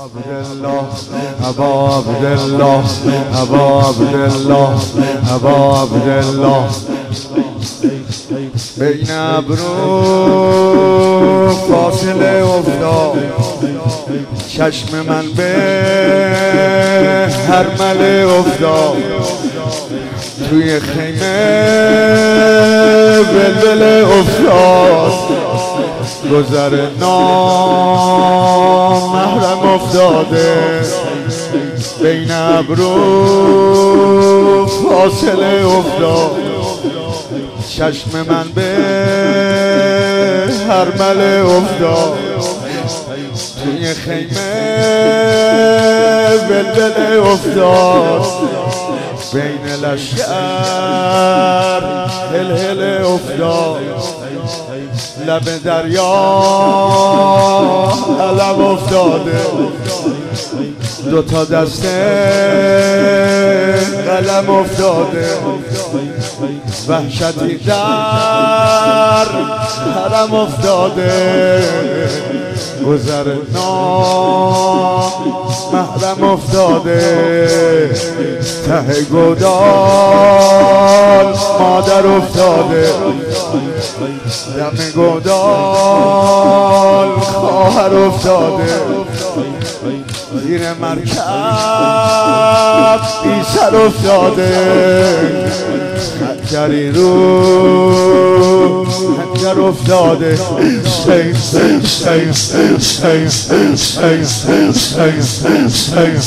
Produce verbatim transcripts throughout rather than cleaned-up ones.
عبدالله ابا عبدالله ابا عبدالله ابا عبدالله بین ابرو فاصله افتاد چشم من به هرمله افتاد توی خیمه بلبل افتاد گذر نامحرم افتاده بین ابرو فاصله افتاد چشم من به هرمله افتاد توی خیمه بلبل افتاد بین لشکر هلهله افتاد لب دریا علم افتاده دوتا دسته قلم افتاده وحشتی در حرم افتاده گذر نامحرم افتاده ته گودال مادر افتاده دم گودال خواهر افتاده زیر مرکب بی سر افتاده خنجری رو خنجر افتاده سیم سیم سیم سیم سیم سیم سیم سیم سیم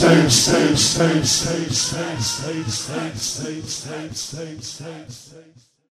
سیم